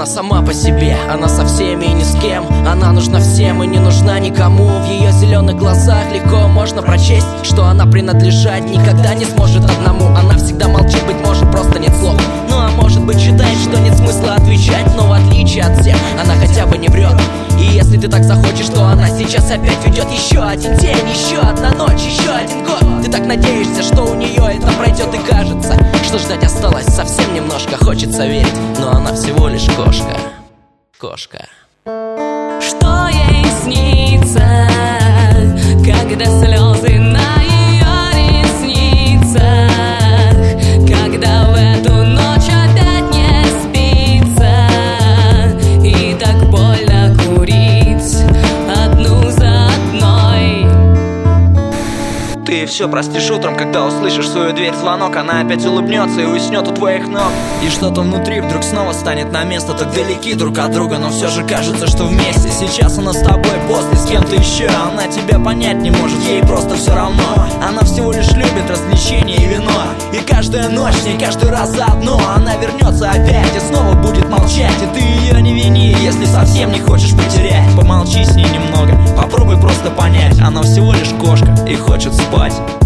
сама по себе, она со всеми и ни с кем. Она нужна всем и не нужна никому. В ее зеленых глазах легко можно прочесть, что она принадлежать никогда не сможет одному. Она всегда молчит, быть может, просто нет слов. Ну а может быть, считает, что нет смысла отвечать. Но в отличие от всех, она хотя бы не врет. И если ты так захочешь, то она сейчас опять ведет еще один день, еще одна ночь, еще один год. Ты так надеешься, что у нее это пройдет, и кажется, что ждать осталось совсем немножко. Хочется верить, но она всего лишь кошка. Кошка. Что ей снится, когда слезы на ее ресницах, когда в эту ночь опять не спится, и так больно курить одну за одной. Ты все простишь утром, когда услышишь свою дверь звонок. Она опять улыбнется и уснет у твоих ног. И что-то внутри вдруг снова станет на место. Так далеки друг от друга, но все же кажется, что вместе. Сейчас она с тобой, после с кем-то еще. Она тебя понять не может, ей просто все равно. Она всего лишь любит развлечения и вино. И каждая ночь с ней каждый раз заодно. Она вернется опять и снова будет молчать. И ты ее не вини, если совсем не хочешь потерять. Помолчи с ней немного, попробуй просто понять. Она всего лишь кошка и хочет спать.